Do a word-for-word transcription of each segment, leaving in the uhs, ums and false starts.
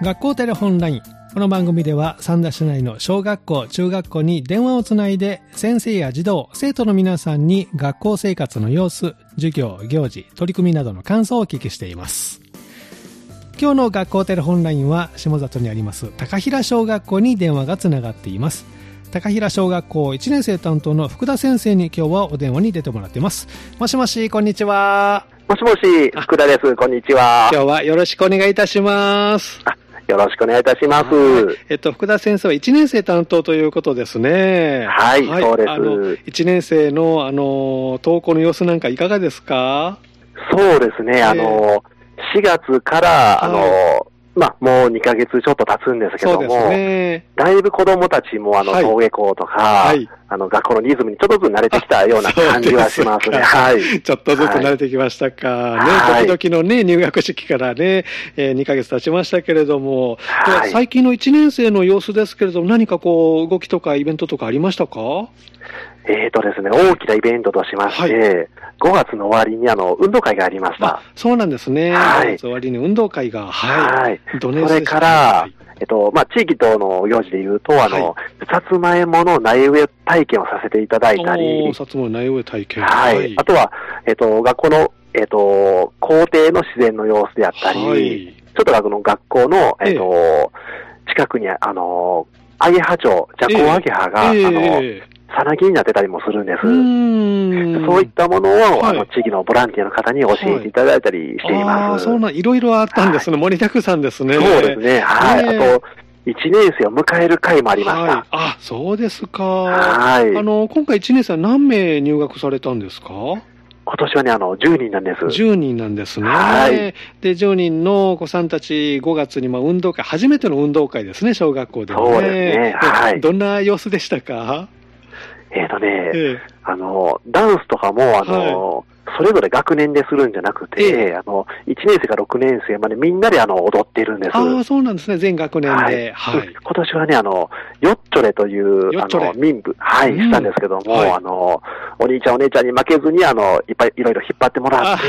学校テレホンライン。この番組では三田市内の小学校、中学校に電話をつないで先生や児童、生徒の皆さんに学校生活の様子、授業、行事、取り組みなどの感想をお聞きしています。今日の学校テレホンラインは下里にあります高平小学校に電話がつながっています。高平小学校いちねん生担当の福田先生に今日はお電話に出てもらっています。もしもし、こんにちは。 もしもし、福田です。こんにちは。 今日はよろしくお願いいたします。 あ、よろしくお願いいたします。 えっと、福田先生はいちねん生担当ということですね。 はい、はい、そうです。 あの、いちねん生の、あの、登校の様子なんかいかがですか？ そうですね、あの、しがつから、はい、あの、まあ、もうにかげつちょっと経つんですけども、そうですね、だいぶ子供たちも、あの、登下校とか、はい、あの、学校のリズムにちょっとずつ慣れてきたような感じはしますね。はい。 ちょっとずつ慣れてきましたか。はい、ね、時々のね、入学式からね、えー、にかげつ経ちましたけれども、はい、最近のいちねん生の様子ですけれども、何かこう、動きとかイベントとかありましたか？ えーとですね、大きなイベントとしまして、はい、ごがつの終わりにあの運動会がありました。 そうなんですね。はい、ごがつ終わりに運動会が。 はい。はい、それから、はい、えっと、まあ、地域等の行事で言うと、あの、はい、さつまいもの苗植え体験をさせていただいたり。 さつまいも苗植え体験。 はい。はい、あとは、えっと、学校の、えっと、校庭の自然の様子であったり、はい、ちょっと学の学校の、えっと、えー、近くに、あの、アゲハチョウ、ジャコウアゲハが、えー、あの、えーさなぎになってたりもするんです。うーん、そういったものを、はい、あの地域のボランティアの方に教えていただいたりしています。はい、 あ、そうなん、いろいろあったんですね。はい、盛りだくさんですね。 そうですね。はい。えー、あと、いちねん生を迎える会もありました。はい、 あ、そうですか。はい。あの、今回いちねん生は何名入学されたんですか？ 今年はね、あの、じゅうにんなんです。 じゅうにんなんですね。 はい。 で、じゅうにんのお子さんたち、ごがつにまあ運動会、初めての運動会ですね、小学校でね。 そうですね。はい。 どんな様子でしたか？ えーとね、ええ、あの、ダンスとかも、あの、はい、それぞれ学年でするんじゃなくて、ええ、あの、いちねん生からろくねん生までみんなであの、踊っているんです。 ああ、そうなんですね、全学年で。 はい。はい、今年はね、あの、ヨッチョレという、あの、民部、はい、したんですけども、はい、あの、お兄ちゃんお姉ちゃんに負けずに、あの、いっぱいいろいろ引っ張ってもらって、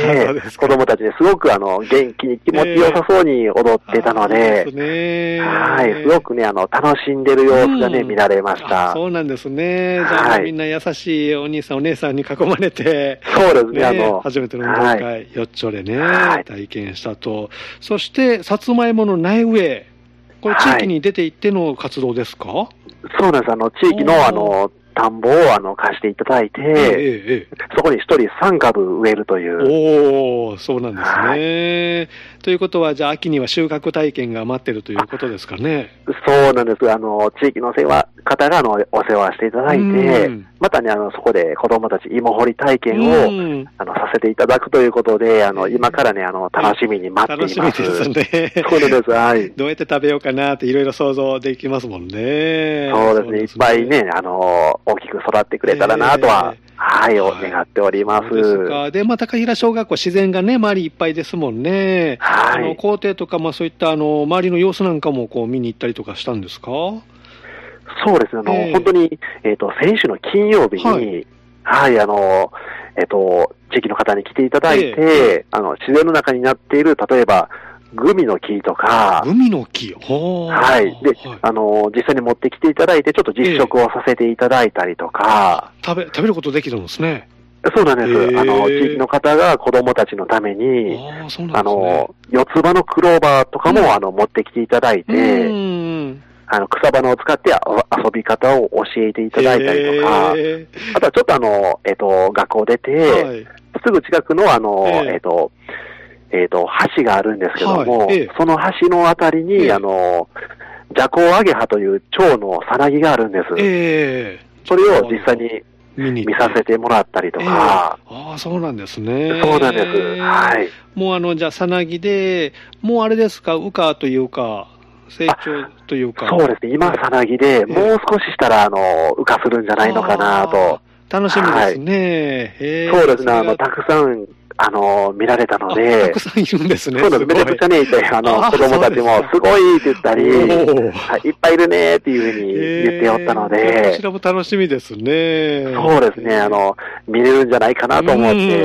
子供たちですごくあの、元気に気持ちよさそうに踊ってたので、えー、はい、すごくね、あの、楽しんでる様子がね、うん、見られました。 そうなんですね。じゃあ、はい、みんな優しいお兄さんお姉さんに囲まれて、 そうですね、ね、あの、 初めての運動会、はい、ヨッチョレね、はい、体験したと。そして、さつまいもの苗植え。これ地域に出て行っての活動ですか？はい、 そうなんです。あの、地域の、あの、田んぼをあの貸していただいて、えええ、そこに一人三株植えるという。 おー、そうなんですね。はい、ということは、じゃあ秋には収穫体験が待ってるということですかね。 そうなんです。あの、地域の世話、方があのお世話していただいて、またね、あの、そこで子供たち芋掘り体験を、あの、させていただくということで、あの、今からね、あの、楽しみに待っています。 楽しみですね。 そうなんです。はい。 どうやって食べようかなっていろいろ想像できますもんね。 そうですね。いっぱいね、あの、大きく育ってくれたらなとは、えー、はい、はい、願っております。 そうですか。で、まあ、高平小学校自然がね、周りいっぱいですもんね。はい。あの、校庭とか、まあ、そういった、あの、周りの様子なんかも、こう、見に行ったりとかしたんですか？ そうですね。あの、えー、本当に、えっと、先週の金曜日に、はい、はい、あの、えっと、地域の方に来ていただいて、えー、あの、自然の中になっている、例えば、グミの木とか、 グミの木、 はい。で、はい、あの、実際に持ってきていただいて、ちょっと実食をさせていただいたりとか。 えー、食べ、食べることできるんですね。 そうなんです。えー、あの、地域の方が子供たちのために、あ、そうなんですね、あの、四つ葉のクローバーとかも、うん、あの、持ってきていただいて、うんあの、草花を使って遊び方を教えていただいたりとか、えー、あとはちょっとあの、えっと、学校出て、はい、すぐ近くのあの、えー、えっと、えっと、橋があるんですけども、はいえー、その橋のあたりに、えー、あの、ジャコウアゲハという蝶のさなぎがあるんです。えー、それを実際に見させてもらったりとか。 えー、ああ、そうなんですね。 そうなんです。はい。 もうあの、じゃあさなぎで、もうあれですか、羽化というか、成長というか。 そうですね。今、さなぎで、もう少ししたら、あの、羽化するんじゃないのかなと。 楽しみですね。 はい、そうですね。あの、たくさん、あの、見られたので。 たくさんいるんですね。 そうです。めちゃくちゃね、いて、あの、子供たちも、すごいって言ったり、はい、いっぱいいるねっていうふうに言っておったので。 こちらも楽しみですね。 そうですね。あの、見れるんじゃないかなと思って、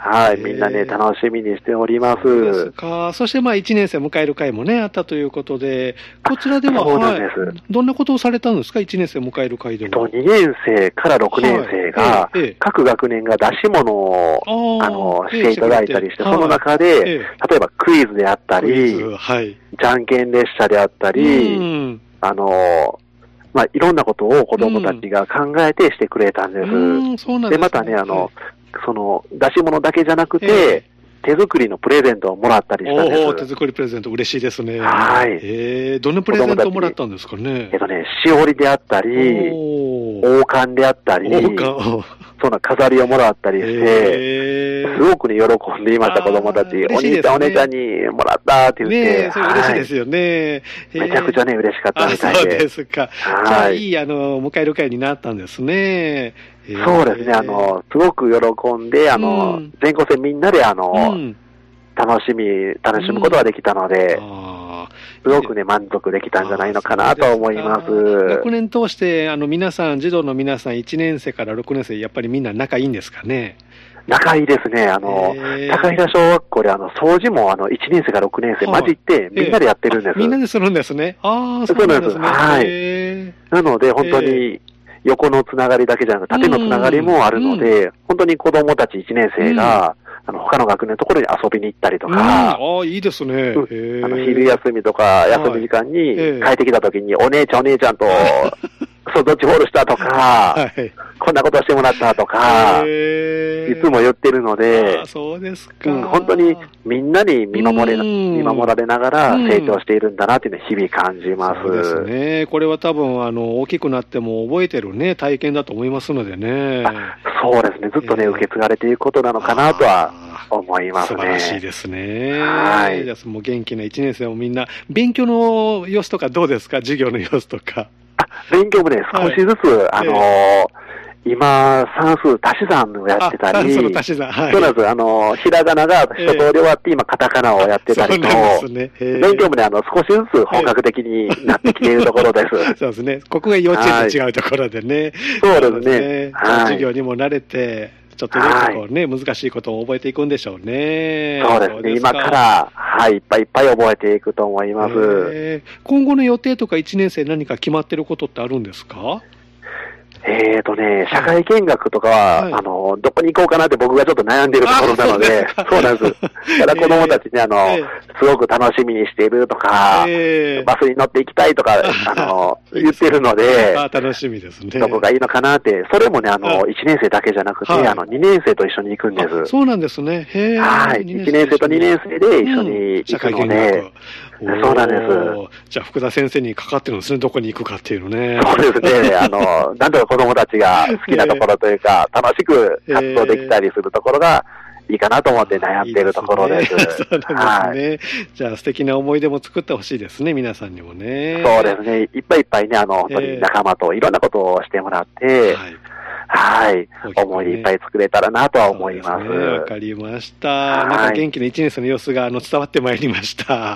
はい、みんなね、楽しみにしております。 そうですか。そして、まあ、いちねん生を迎える会もね、あったということで、こちらでは、 そうなんです、 はい。どんなことをされたんですか、いちねん生を迎える会では。 にねん生からろくねん生が、はいええ、各学年が出し物を、あの、していただいたりして、その中で、はい、例えばクイズであったり、はい、じゃんけん列車であったり、うん、あの、まあ、いろんなことを子供たちが考えてしてくれたんです。うん、そうなんですね。で、またね、あの、はいその、出し物だけじゃなくて、えー、手作りのプレゼントをもらったりしたんです。 お手作りプレゼント嬉しいですね。 はい。 えー、どんなプレゼントをもらったんですかね。 えっとね、しおりであったり、王冠であったり、そんな飾りをもらったりして、えー、すごくね、喜んでいました、子供たち。ね、お兄ちゃん、お姉ちゃんにもらったって言って。 ねそれ嬉しいですよね。 めちゃくちゃね、嬉しかったみたいで。 そうですか。じゃあ、いい、あの、迎える会になったんですね。 そうですね、あの、すごく喜んで、あの、うん、全校生みんなで、あの、うん、楽しみ、楽しむことができたので、うん、すごくね、満足できたんじゃないのかなと思います。 学年通して、あの、皆さん、児童の皆さん、いちねん生からろくねん生、やっぱりみんな仲いいんですかね。 仲いいですね。あの、高平小学校で、あの、掃除も、あの、いちねん生からろくねん生、混じって、みんなでやってるんです。 みんなでするんですね。ああ、そうなんですね。 はい。なので、本当に、横のつながりだけじゃなく、縦のつながりもあるので、うん、本当に子供たちいちねん生が、うん、あの、他の学年のところに遊びに行ったりとか、うん、 ああ、いいですね。 うん、あの、昼休みとか、休み時間に帰ってきた時に、お姉ちゃんお姉ちゃんと、そう、ドッジボールしたとか、はい、こんなことしてもらったとか、いつも言ってるので、 あそうですか、 うん、本当にみんなに見守れ、見守られながら成長しているんだなっていうのを日々感じます。 そうですね。これは多分、あの、大きくなっても覚えてるね、体験だと思いますのでね。 そうですね。ずっとね、えー、受け継がれていくことなのかなとは思いますね。 素晴らしいですね。はい。じゃあ、もう元気ないちねん生もみんな、勉強の様子とかどうですか？授業の様子とか。 勉強もね、少しずつ、はい、あのーえー、今、算数、足し算をやってたり、 算数の足し算、はい。 そうなんです。あのー、ひらがなが一通り終わって、今、カタカナをやってたりと、そうねえー、勉強もね、あの、少しずつ本格的になってきているところです。 そうですね。ここが幼稚園と違うところでね。はい、 そうですね。 はい、授業にも慣れて、ちょっとずつこうね、はい、難しいことを覚えていくんでしょうね。 そうですね。今から、はい、いっぱいいっぱい覚えていくと思います。 えー、今後の予定とかいちねん生何か決まってることってあるんですか？ えーとね、社会見学とかは、はい、あの、どこに行こうかなって僕がちょっと悩んでるところなので、そうなんです。ただ子供たちにあの、えー、すごく楽しみにしているとか、えー、バスに乗って行きたいとか、あの、言ってるので、 あ楽しみですね。 どこがいいのかなって、それもね、あの、いちねん生だけじゃなくて、はい、あの、にねん生と一緒に行くんです。 そうなんですね。へはい。いちねん生とにねん生で一緒に行くので、うん、そうなんです。 じゃあ、福田先生にかかってるんですね、どこに行くかっていうのね。 そうですね。あの、なんとか子供たちが好きなところというか、えー、楽しく活動できたりするところが、いいかなと思って悩んでいるところです。いいですね、 そうなんですね。はい、じゃあ素敵な思い出も作ってほしいですね、皆さんにもね。 そうですね。いっぱいいっぱいね、あの、本当に仲間といろんなことをしてもらって、えー、はいはい。思いいっぱい作れたらなとは思います。 わ、ね、かりました。なんか元気ないちねん生の様子があの伝わってまいりました。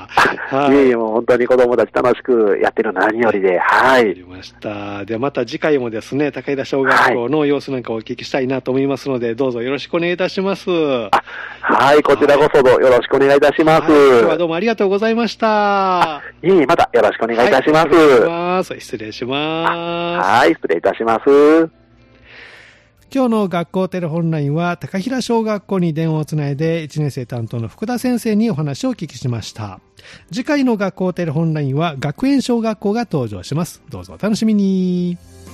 はい。いえいえ、もう本当に子供たち楽しくやってるの何よりで、はい。わかりました。ではまた次回もですね、高平小学校の様子なんかをお聞きしたいなと思いますので、はい、どうぞよろしくお願いいたします。 あはい、こちらこそよろしくお願いいたします。はい、 今日はどうもありがとうございました。 いえいえ、またよろしくお願いいたします。 はい、失礼します。 はい、失礼いたします。 今日の学校テレホンラインは高平小学校に電話をつないでいちねん生担当の福田先生にお話をお聞きしました。次回の学校テレホンラインは学園小学校が登場します。どうぞお楽しみに。